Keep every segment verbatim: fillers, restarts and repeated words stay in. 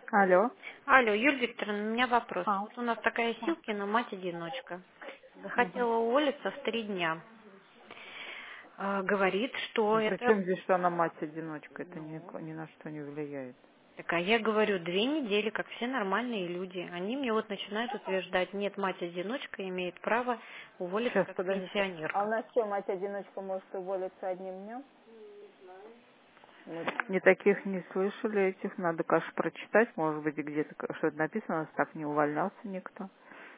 Алло. Алло, Юлия Викторовна, у меня вопрос. А. Вот у нас такая А. Силкина, мать-одиночка. Мгм. Захотела уволиться в три дня. А, говорит, что Ну, это... причем здесь, что она мать-одиночка, это ни, ни на что не влияет. Так, а я говорю, две недели, как все нормальные люди. Они мне вот начинают утверждать, нет, мать-одиночка имеет право уволиться Сейчас, как подождите. А у пенсионерка. нас что, мать-одиночка может уволиться одним днем? Мы не таких не слышали этих, надо, конечно, прочитать, может быть, где-то к- что-то написано, у нас так не увольнялся никто.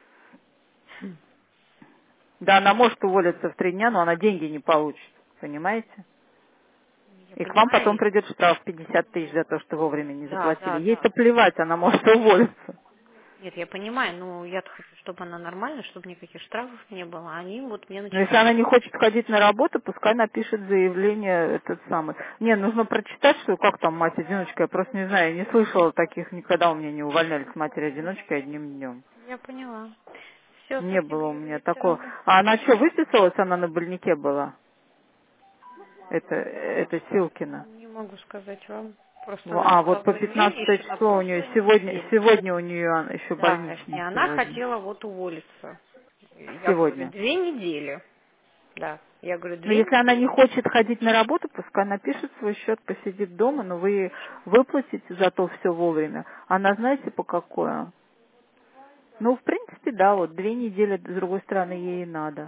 Да, она может уволиться в три дня, но она деньги не получит, понимаете? Я И к вам потом понимаю. придет штраф пятьдесят тысяч за то, что вовремя не Да, заплатили. да, Ей-то да. плевать, она может уволиться. Нет, я понимаю, но я хочу, чтобы она нормальная, чтобы никаких штрафов не было. Они вот мне Но если начинают... она не хочет ходить на работу, пускай напишет заявление этот самый. Не, нужно прочитать, что как там мать-одиночка, я просто не знаю, я не слышала таких, никогда у меня не увольнялись матери-одиночки одним днем. Я поняла. Все, Не спасибо, было у Юлия меня такого. Викторовна. А она что, выписалась, она на больнике была? Это, это Силкина. Не могу сказать вам. Просто Во- она А, вот написала по заявление пятнадцатое еще на число у нее, прошлой сегодня, неделе. сегодня у нее еще Да, и больничный она сегодня. хотела вот уволиться. Я говорю, Сегодня. две недели. Да, я говорю, Но две если она не недели. хочет ходить на работу, пускай напишет свой счет, посидит дома, но вы ей выплатите зато все вовремя. Она знаете по какое? Ну, в принципе, да, вот две недели, с другой стороны, ей и надо.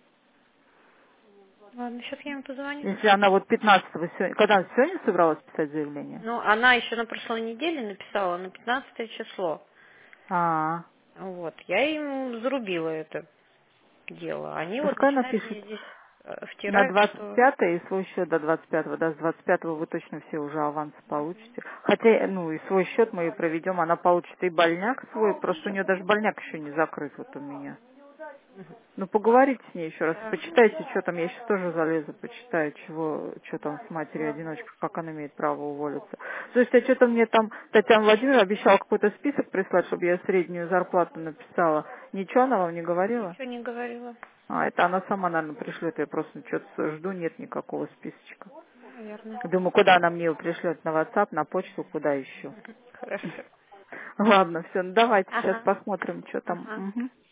Ладно, сейчас я им позвоню. Если она вот пятнадцатого сегодня, когда она сегодня собралась писать заявление? Ну, она еще на прошлой неделе написала на пятнадцатое число. А, Вот, я им зарубила это дело. Они вот пускай начинают напишет мне здесь э, на втирать, двадцать что... пятое и свой счет до двадцать пятого. Да, с двадцать пятого вы точно все уже аванс получите. Хотя, ну, и свой счет мы ей проведем, она получит и больняк свой, просто у нее даже больняк еще не закрыт вот у меня. Ну, поговорите с ней еще раз, Да, почитайте, что там, я сейчас тоже залезу, почитаю, чего, что там с матерью одиночкой, как она имеет право уволиться. То есть, а что-то мне там Татьяна Владимировна обещала какой-то список прислать, чтобы я среднюю зарплату написала. Ничего она вам не говорила? ничего не говорила. А, это она сама, наверное, пришлет, я просто что-то жду, нет никакого списочка. Наверное. Думаю, куда она мне его пришлет, на WhatsApp, на почту, куда еще. Хорошо. Ладно, все, ну давайте сейчас Ага. посмотрим, что там. Ага. Мгм.